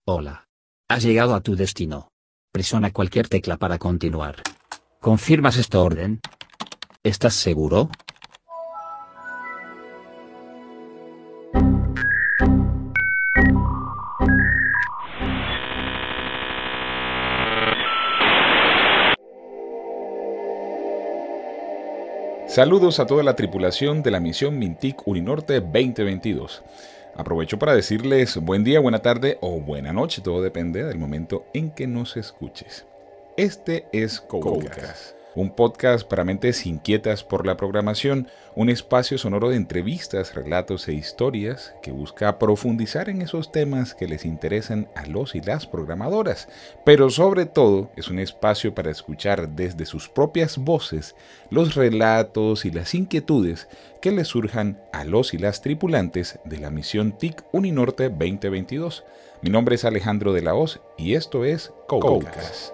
Hola. Has llegado a tu destino. Presiona cualquier tecla para continuar. ¿Confirmas esta orden? ¿Estás seguro? Saludos a toda la tripulación de la misión Mintic Uninorte 2022. Aprovecho para decirles buen día, buena tarde o buena noche, todo depende del momento en que nos escuches. Este es Codecast, un podcast para mentes inquietas por la programación, un espacio sonoro de entrevistas, relatos e historias que busca profundizar en esos temas que les interesan a los y las programadoras, pero sobre todo es un espacio para escuchar desde sus propias voces los relatos y las inquietudes que les surjan a los y las tripulantes de la misión TIC Uninorte 2022. Mi nombre es Alejandro de la Hoz y esto es Codecast.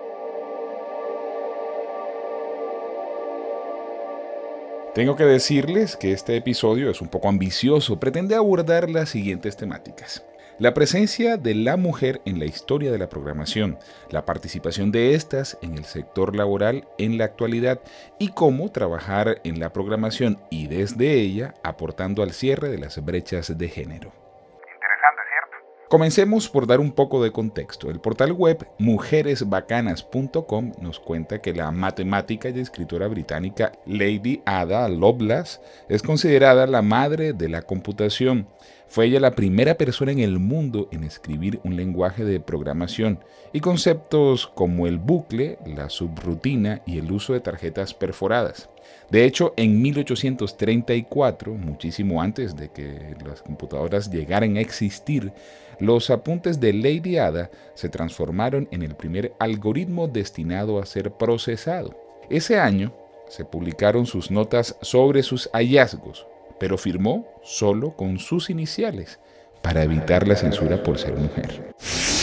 Tengo que decirles que este episodio es un poco ambicioso, pretende abordar las siguientes temáticas. La presencia de la mujer en la historia de la programación, la participación de estas en el sector laboral en la actualidad y cómo trabajar en la programación y desde ella aportando al cierre de las brechas de género. Interesante, ¿cierto? Comencemos por dar un poco de contexto. El portal web mujeresbacanas.com nos cuenta que la matemática y escritora británica Lady Ada Lovelace es considerada la madre de la computación. Fue ella la primera persona en el mundo en escribir un lenguaje de programación y conceptos como el bucle, la subrutina y el uso de tarjetas perforadas. De hecho, en 1834, muchísimo antes de que las computadoras llegaran a existir, los apuntes de Lady Ada se transformaron en el primer algoritmo destinado a ser procesado. Ese año se publicaron sus notas sobre sus hallazgos, pero firmó solo con sus iniciales para evitar la censura por ser mujer.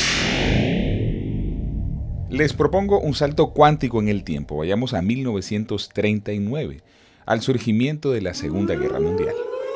Les propongo un salto cuántico en el tiempo. Vayamos a 1939, al surgimiento de la Segunda Guerra Mundial.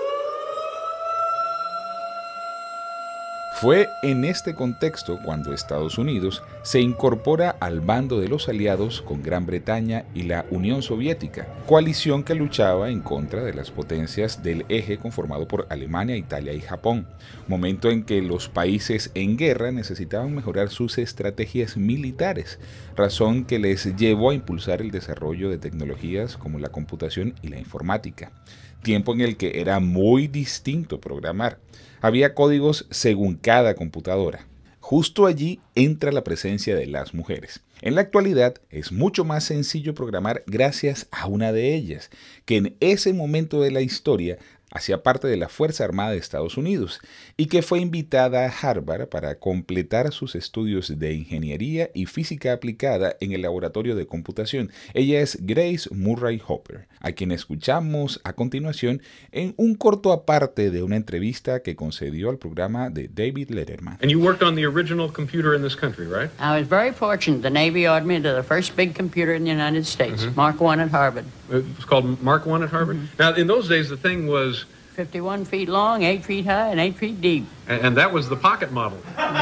Fue en este contexto cuando Estados Unidos se incorpora al bando de los aliados con Gran Bretaña y la Unión Soviética, coalición que luchaba en contra de las potencias del eje conformado por Alemania, Italia y Japón, momento en que los países en guerra necesitaban mejorar sus estrategias militares, razón que les llevó a impulsar el desarrollo de tecnologías como la computación y la informática, tiempo en el que era muy distinto programar. Había códigos según cada computadora. Justo allí entra la presencia de las mujeres. En la actualidad es mucho más sencillo programar gracias a una de ellas, que en ese momento de la historia hacía parte de la Fuerza Armada de Estados Unidos y que fue invitada a Harvard para completar sus estudios de ingeniería y física aplicada en el laboratorio de computación. Ella es Grace Murray Hopper, a quien escuchamos a continuación en un corto aparte de una entrevista que concedió al programa de David Letterman. And you worked on the original computer in this country, right? I was very fortunate. The Navy ordered me to the first big computer in the United States, Mark I at Harvard. It was called Mark I at Harvard. Now, in those days, the thing was... 51 feet long, 8 feet high, and 8 feet deep. And that was the pocket model.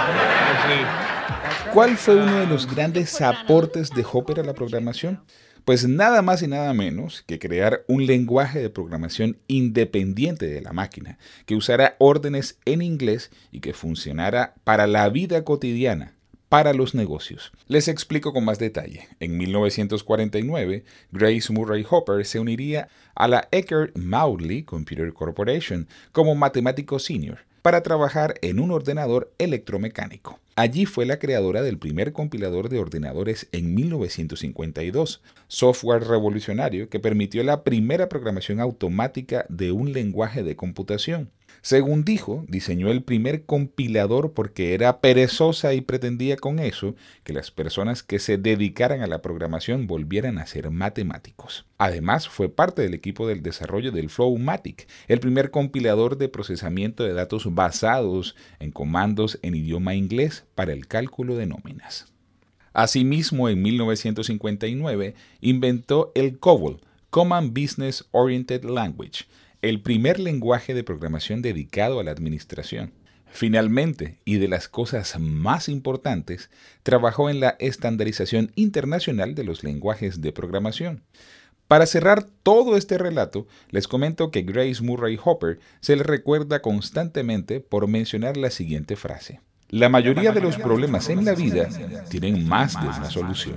¿Cuál fue uno de los grandes aportes de Hopper a la programación? Pues nada más y nada menos que crear un lenguaje de programación independiente de la máquina, que usara órdenes en inglés y que funcionara para la vida cotidiana, para los negocios. Les explico con más detalle. En 1949, Grace Murray Hopper se uniría a la Eckert-Mauldly Computer Corporation como matemático senior para trabajar en un ordenador electromecánico. Allí fue la creadora del primer compilador de ordenadores en 1952, software revolucionario que permitió la primera programación automática de un lenguaje de computación. Según dijo, diseñó el primer compilador porque era perezosa y pretendía con eso que las personas que se dedicaran a la programación volvieran a ser matemáticos. Además, fue parte del equipo del desarrollo del Flowmatic, el primer compilador de procesamiento de datos basados en comandos en idioma inglés para el cálculo de nóminas. Asimismo, en 1959, inventó el COBOL, Common Business Oriented Language, el primer lenguaje de programación dedicado a la administración. Finalmente, y de las cosas más importantes, trabajó en la estandarización internacional de los lenguajes de programación. Para cerrar todo este relato, les comento que Grace Murray Hopper se le recuerda constantemente por mencionar la siguiente frase: la mayoría de los problemas en la vida tienen más de una solución.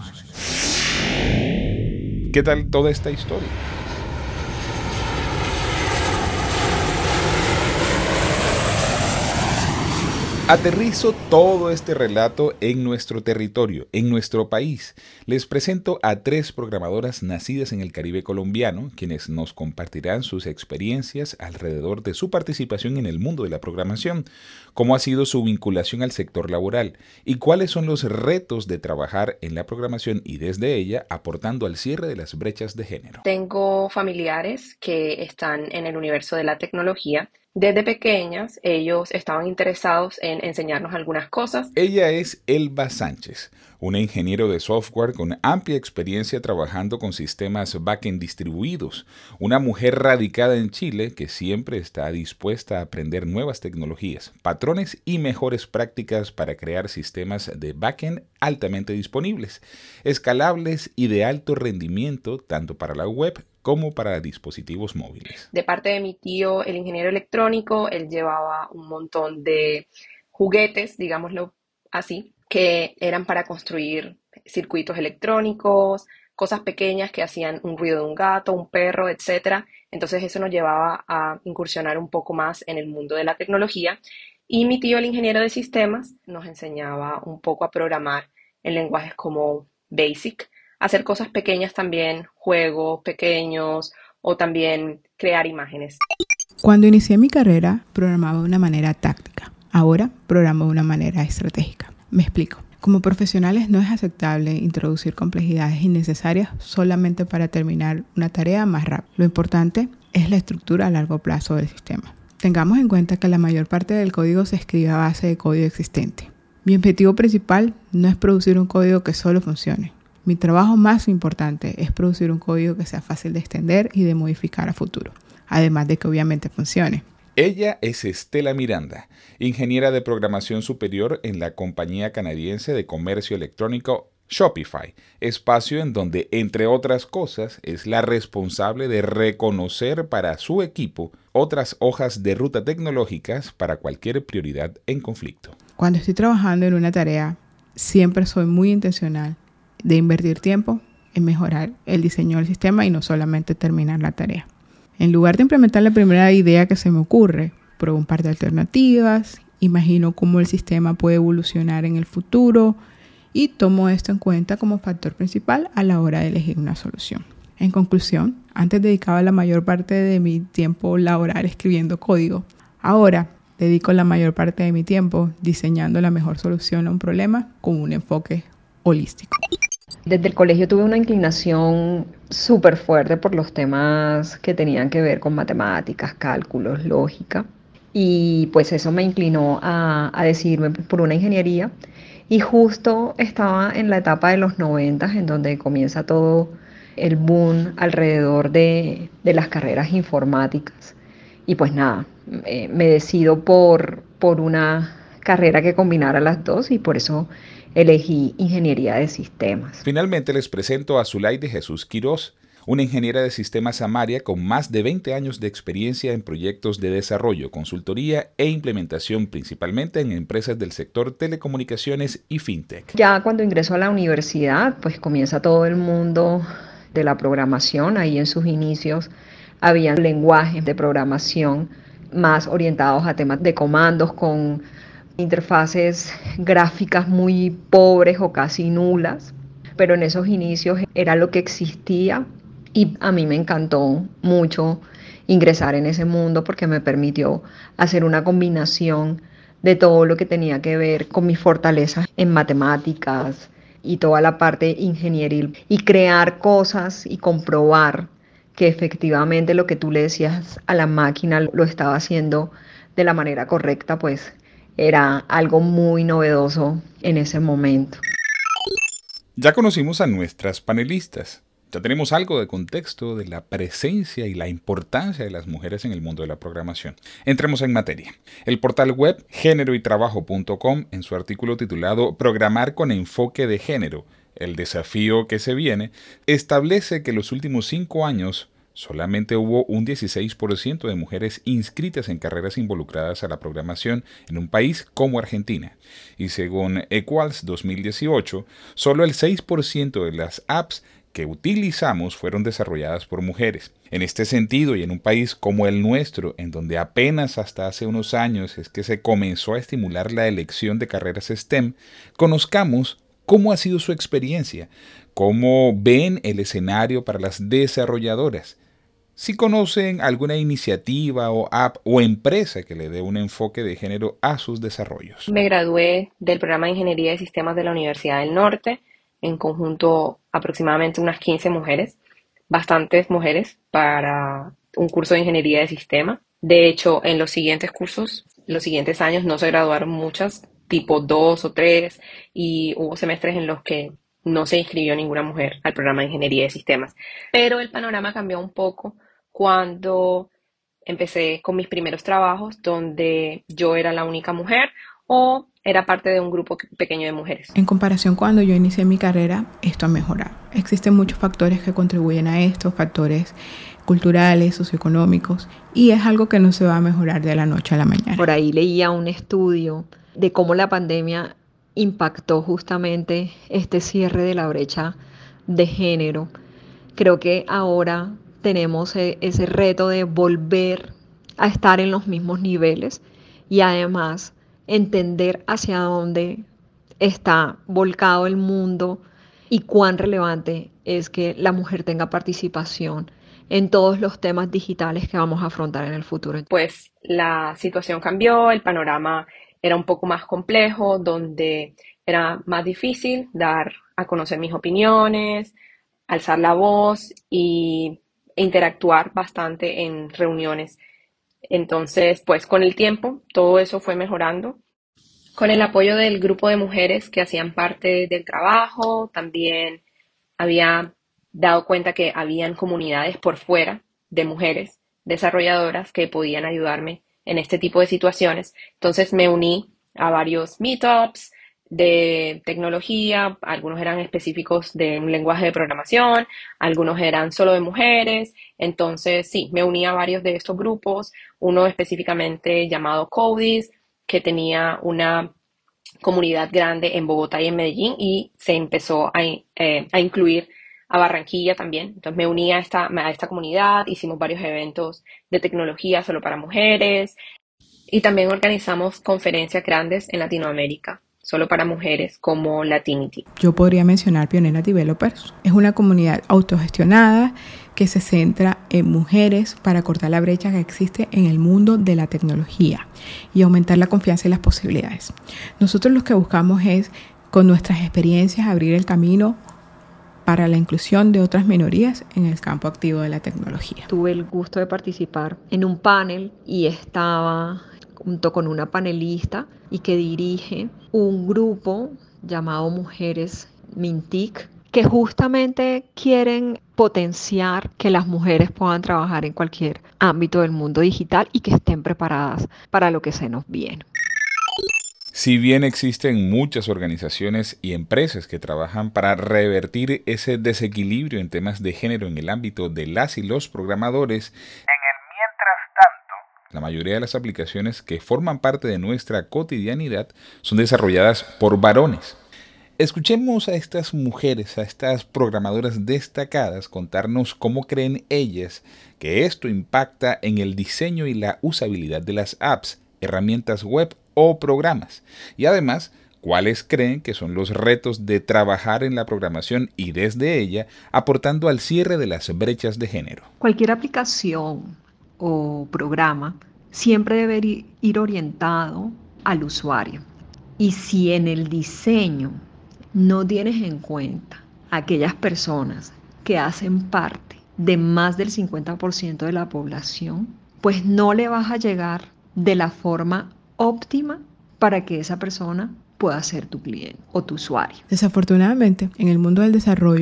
¿Qué tal toda esta historia? Aterrizo todo este relato en nuestro territorio, en nuestro país. Les presento a 3 programadoras nacidas en el Caribe colombiano, quienes nos compartirán sus experiencias alrededor de su participación en el mundo de la programación, cómo ha sido su vinculación al sector laboral y cuáles son los retos de trabajar en la programación y desde ella aportando al cierre de las brechas de género. Tengo familiares que están en el universo de la tecnología. Desde pequeñas, ellos estaban interesados en enseñarnos algunas cosas. Ella es Elba Sánchez, una ingeniero de software con amplia experiencia trabajando con sistemas backend distribuidos, una mujer radicada en Chile que siempre está dispuesta a aprender nuevas tecnologías, patrones y mejores prácticas para crear sistemas de backend altamente disponibles, escalables y de alto rendimiento tanto para la web como para dispositivos móviles. De parte de mi tío, el ingeniero electrónico, él llevaba un montón de juguetes, digámoslo así, que eran para construir circuitos electrónicos, cosas pequeñas que hacían un ruido de un gato, un perro, etc. Entonces eso nos llevaba a incursionar un poco más en el mundo de la tecnología. Y mi tío, el ingeniero de sistemas, nos enseñaba un poco a programar en lenguajes como BASIC, hacer cosas pequeñas también, juegos pequeños o también crear imágenes. Cuando inicié mi carrera, programaba de una manera táctica. Ahora programo de una manera estratégica. Me explico. Como profesionales no es aceptable introducir complejidades innecesarias solamente para terminar una tarea más rápido. Lo importante es la estructura a largo plazo del sistema. Tengamos en cuenta que la mayor parte del código se escribe a base de código existente. Mi objetivo principal no es producir un código que solo funcione. Mi trabajo más importante es producir un código que sea fácil de extender y de modificar a futuro, además de que obviamente funcione. Ella es Estela Miranda, ingeniera de programación superior en la compañía canadiense de comercio electrónico Shopify, espacio en donde, entre otras cosas, es la responsable de reconocer para su equipo otras hojas de ruta tecnológicas para cualquier prioridad en conflicto. Cuando estoy trabajando en una tarea, siempre soy muy intencional de invertir tiempo en mejorar el diseño del sistema y no solamente terminar la tarea. En lugar de implementar la primera idea que se me ocurre, pruebo un par de alternativas, imagino cómo el sistema puede evolucionar en el futuro y tomo esto en cuenta como factor principal a la hora de elegir una solución. En conclusión, antes dedicaba la mayor parte de mi tiempo laboral escribiendo código. Ahora dedico la mayor parte de mi tiempo diseñando la mejor solución a un problema con un enfoque holístico. Desde el colegio tuve una inclinación súper fuerte por los temas que tenían que ver con matemáticas, cálculos, lógica. Y pues eso me inclinó a decidirme por una ingeniería. Y justo estaba en la etapa de los 90 en donde comienza todo el boom alrededor de las carreras informáticas. Y pues nada, me decido por una carrera que combinara las dos y por eso elegí ingeniería de sistemas. Finalmente les presento a Zulaide Jesús Quirós, una ingeniera de sistemas Amaria con más de 20 años de experiencia en proyectos de desarrollo, consultoría e implementación, principalmente en empresas del sector telecomunicaciones y fintech. Ya cuando ingreso a la universidad, pues comienza todo el mundo de la programación. Ahí en sus inicios había lenguajes de programación más orientados a temas de comandos con interfaces gráficas muy pobres o casi nulas, pero en esos inicios era lo que existía y a mí me encantó mucho ingresar en ese mundo porque me permitió hacer una combinación de todo lo que tenía que ver con mis fortalezas en matemáticas y toda la parte ingenieril y crear cosas y comprobar que efectivamente lo que tú le decías a la máquina lo estaba haciendo de la manera correcta, pues era algo muy novedoso en ese momento. Ya conocimos a nuestras panelistas. Ya tenemos algo de contexto de la presencia y la importancia de las mujeres en el mundo de la programación. Entremos en materia. El portal web géneroytrabajo.com, en su artículo titulado Programar con enfoque de género, el desafío que se viene, establece que en los últimos 5 años solamente hubo un 16% de mujeres inscritas en carreras involucradas a la programación en un país como Argentina. Y según Equals 2018, solo el 6% de las apps que utilizamos fueron desarrolladas por mujeres. En este sentido, y en un país como el nuestro, en donde apenas hasta hace unos años es que se comenzó a estimular la elección de carreras STEM, conozcamos cómo ha sido su experiencia, cómo ven el escenario para las desarrolladoras. Si conocen alguna iniciativa o app o empresa que le dé un enfoque de género a sus desarrollos. Me gradué del programa de Ingeniería de Sistemas de la Universidad del Norte, en conjunto aproximadamente unas 15 mujeres, bastantes mujeres para un curso de Ingeniería de Sistemas. De hecho, en los siguientes cursos, los siguientes años no se graduaron muchas, tipo 2 o 3, y hubo semestres en los que no se inscribió ninguna mujer al programa de Ingeniería de Sistemas. Pero el panorama cambió un poco cuando empecé con mis primeros trabajos, donde yo era la única mujer o era parte de un grupo pequeño de mujeres. En comparación cuando yo inicié mi carrera, esto ha mejorado. Existen muchos factores que contribuyen a esto, factores culturales, socioeconómicos, y es algo que no se va a mejorar de la noche a la mañana. Por ahí leía un estudio de cómo la pandemia impactó justamente este cierre de la brecha de género. Creo que ahora tenemos ese reto de volver a estar en los mismos niveles y además entender hacia dónde está volcado el mundo y cuán relevante es que la mujer tenga participación en todos los temas digitales que vamos a afrontar en el futuro. Pues la situación cambió, el panorama era un poco más complejo, donde era más difícil dar a conocer mis opiniones, alzar la voz e interactuar bastante en reuniones. Entonces, pues con el tiempo, todo eso fue mejorando. Con el apoyo del grupo de mujeres que hacían parte del trabajo, también había dado cuenta que habían comunidades por fuera de mujeres desarrolladoras que podían ayudarme en este tipo de situaciones. Entonces me uní a varios meetups de tecnología, algunos eran específicos de un lenguaje de programación, algunos eran solo de mujeres. Entonces sí, me uní a varios de estos grupos, uno específicamente llamado Codis, que tenía una comunidad grande en Bogotá y en Medellín, y se empezó a incluir a Barranquilla también. Entonces me uní a esta comunidad, hicimos varios eventos de tecnología solo para mujeres y también organizamos conferencias grandes en Latinoamérica solo para mujeres como Latinity. Yo podría mencionar Pionera Developers. Es una comunidad autogestionada que se centra en mujeres para cortar la brecha que existe en el mundo de la tecnología y aumentar la confianza y las posibilidades. Nosotros lo que buscamos es, con nuestras experiencias, abrir el camino para la inclusión de otras minorías en el campo activo de la tecnología. Tuve el gusto de participar en un panel y estaba junto con una panelista y que dirige un grupo llamado Mujeres Mintic, que justamente quieren potenciar que las mujeres puedan trabajar en cualquier ámbito del mundo digital y que estén preparadas para lo que se nos viene. Si bien existen muchas organizaciones y empresas que trabajan para revertir ese desequilibrio en temas de género en el ámbito de las y los programadores, la mayoría de las aplicaciones que forman parte de nuestra cotidianidad son desarrolladas por varones. Escuchemos a estas mujeres, a estas programadoras destacadas, contarnos cómo creen ellas que esto impacta en el diseño y la usabilidad de las apps, herramientas web o programas. Y además, cuáles creen que son los retos de trabajar en la programación y desde ella aportando al cierre de las brechas de género. Cualquier aplicación o programa siempre debe ir orientado al usuario. Y si en el diseño no tienes en cuenta a aquellas personas que hacen parte de más del 50% de la población, pues no le vas a llegar de la forma óptima para que esa persona pueda ser tu cliente o tu usuario. Desafortunadamente, en el mundo del desarrollo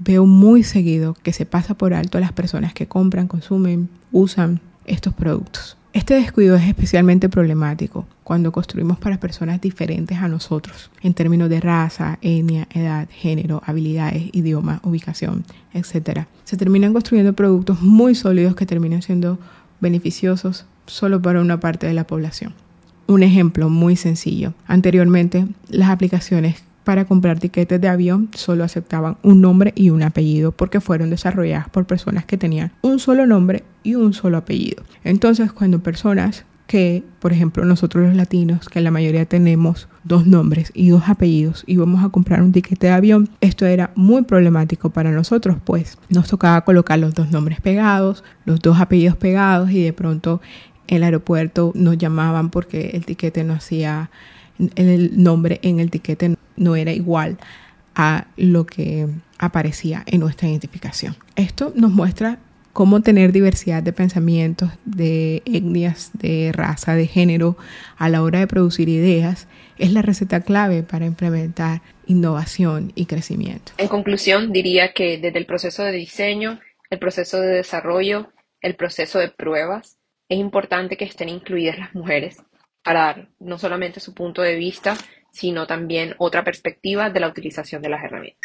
veo muy seguido que se pasa por alto a las personas que compran, consumen, usan estos productos. Este descuido es especialmente problemático cuando construimos para personas diferentes a nosotros, en términos de raza, etnia, edad, género, habilidades, idioma, ubicación, etc. Se terminan construyendo productos muy sólidos que terminan siendo beneficiosos solo para una parte de la población. Un ejemplo muy sencillo. Anteriormente, las aplicaciones para comprar tiquetes de avión solo aceptaban un nombre y un apellido porque fueron desarrolladas por personas que tenían un solo nombre y un solo apellido. Entonces, cuando personas que, por ejemplo, nosotros los latinos, que la mayoría tenemos 2 nombres y 2 apellidos y vamos a comprar un tiquete de avión, esto era muy problemático para nosotros, pues nos tocaba colocar los 2 nombres pegados, los 2 apellidos pegados y de pronto en el aeropuerto nos llamaban porque el tiquete no hacía, el nombre en el tiquete no era igual a lo que aparecía en nuestra identificación. Esto nos muestra cómo tener diversidad de pensamientos, de etnias, de raza, de género a la hora de producir ideas es la receta clave para implementar innovación y crecimiento. En conclusión, diría que desde el proceso de diseño, el proceso de desarrollo, el proceso de pruebas, es importante que estén incluidas las mujeres para dar no solamente su punto de vista, sino también otra perspectiva de la utilización de las herramientas.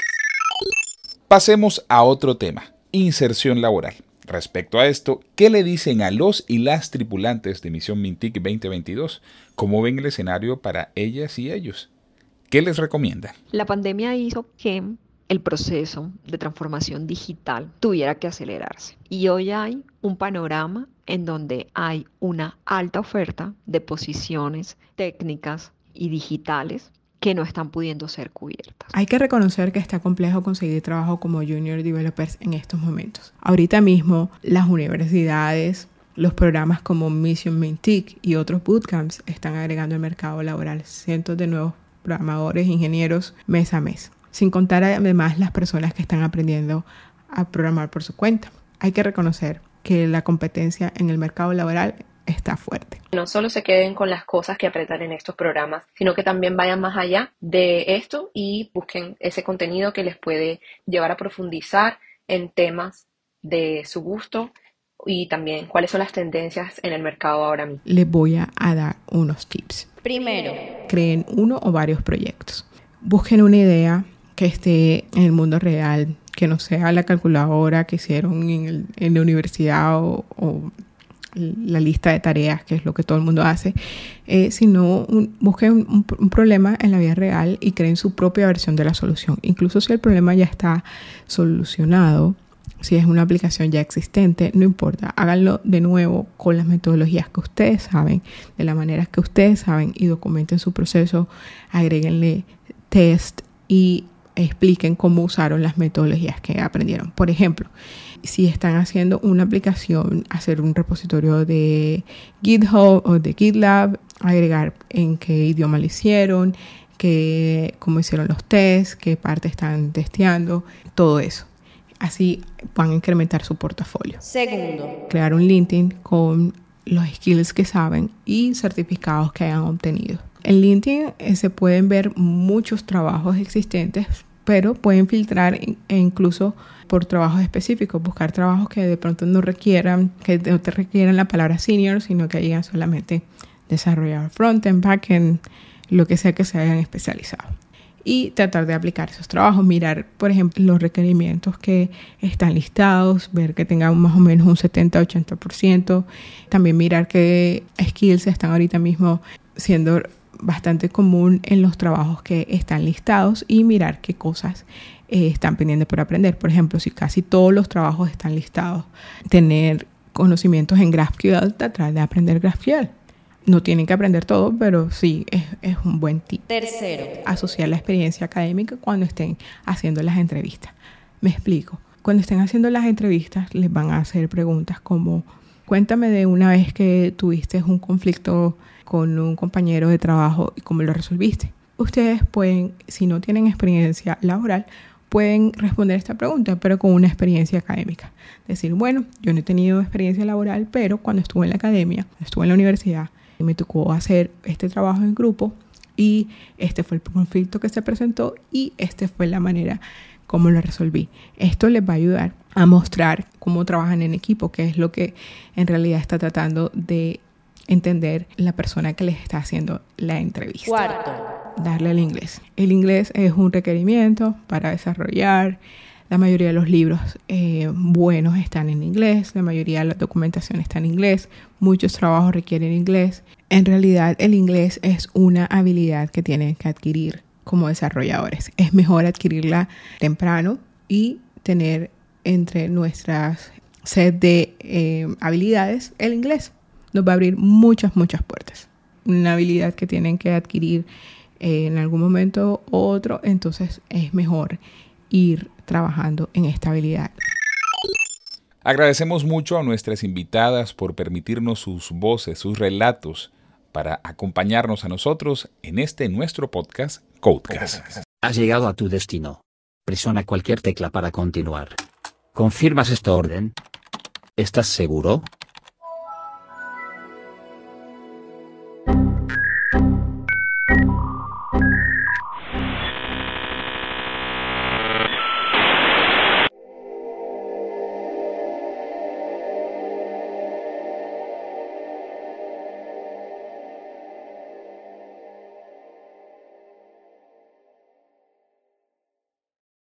Pasemos a otro tema, inserción laboral. Respecto a esto, ¿qué le dicen a los y las tripulantes de Misión Mintic 2022? ¿Cómo ven el escenario para ellas y ellos? ¿Qué les recomiendan? La pandemia hizo que el proceso de transformación digital tuviera que acelerarse. Y hoy hay un panorama en donde hay una alta oferta de posiciones técnicas y digitales que no están pudiendo ser cubiertas. Hay que reconocer que está complejo conseguir trabajo como junior developers en estos momentos. Ahorita mismo las universidades, los programas como Mission Mintic y otros bootcamps están agregando al mercado laboral cientos de nuevos programadores, ingenieros mes a mes. Sin contar además las personas que están aprendiendo a programar por su cuenta. Hay que reconocer que la competencia en el mercado laboral está fuerte. No solo se queden con las cosas que apretan en estos programas, sino que también vayan más allá de esto y busquen ese contenido que les puede llevar a profundizar en temas de su gusto y también cuáles son las tendencias en el mercado ahora mismo. Les voy a dar unos tips. Primero, creen uno o varios proyectos. Busquen una idea que esté en el mundo real, que no sea la calculadora que hicieron en la universidad o la lista de tareas, que es lo que todo el mundo hace, sino busquen un problema en la vida real y creen su propia versión de la solución. Incluso si el problema ya está solucionado, si es una aplicación ya existente, no importa, háganlo de nuevo con las metodologías que ustedes saben, de la manera que ustedes saben y documenten su proceso, agréguenle test y expliquen cómo usaron las metodologías que aprendieron. Por ejemplo, si están haciendo una aplicación, hacer un repositorio de GitHub o de GitLab, agregar en qué idioma lo hicieron, cómo hicieron los tests, qué parte están testeando, todo eso. Así van a incrementar su portafolio. Segundo, crear un LinkedIn con los skills que saben y certificados que hayan obtenido. En LinkedIn se pueden ver muchos trabajos existentes, pero pueden filtrar e incluso por trabajos específicos, buscar trabajos que de pronto no te requieran la palabra senior, sino que digan solamente desarrollar frontend, backend, lo que sea que se hayan especializado. Y tratar de aplicar esos trabajos, mirar, por ejemplo, los requerimientos que están listados, ver que tengan más o menos un 70-80%. También mirar qué skills están ahorita mismo siendo bastante común en los trabajos que están listados y mirar qué cosas están pendientes por aprender. Por ejemplo, si casi todos los trabajos están listados, tener conocimientos en GraphQL, tratar de aprender GraphQL. No tienen que aprender todo, pero sí es un buen tip. Tercero, asociar la experiencia académica cuando estén haciendo las entrevistas. Me explico. Cuando estén haciendo las entrevistas, les van a hacer preguntas como: cuéntame de una vez que tuviste un conflicto con un compañero de trabajo y cómo lo resolviste. Ustedes pueden, si no tienen experiencia laboral, pueden responder esta pregunta, pero con una experiencia académica. Decir, bueno, yo no he tenido experiencia laboral, pero cuando estuve en la academia, estuve en la universidad, me tocó hacer este trabajo en grupo y este fue el conflicto que se presentó y esta fue la manera cómo lo resolví. Esto les va a ayudar a mostrar cómo trabajan en equipo, que es lo que en realidad está tratando de entender la persona que les está haciendo la entrevista. Cuarto, darle al inglés. El inglés es un requerimiento para desarrollar. La mayoría de los libros buenos están en inglés, la mayoría de la documentación está en inglés, muchos trabajos requieren inglés. En realidad, el inglés es una habilidad que tienen que adquirir como desarrolladores. Es mejor adquirirla temprano y tener entre nuestras set de habilidades el inglés. Nos va a abrir muchas puertas. Una habilidad que tienen que adquirir en algún momento u otro, entonces es mejor ir trabajando en esta habilidad. Agradecemos mucho a nuestras invitadas por permitirnos sus voces, sus relatos, para acompañarnos a nosotros en este nuestro podcast, Codecast. Has llegado a tu destino. Presiona cualquier tecla para continuar. ¿Confirmas esta orden? ¿Estás seguro?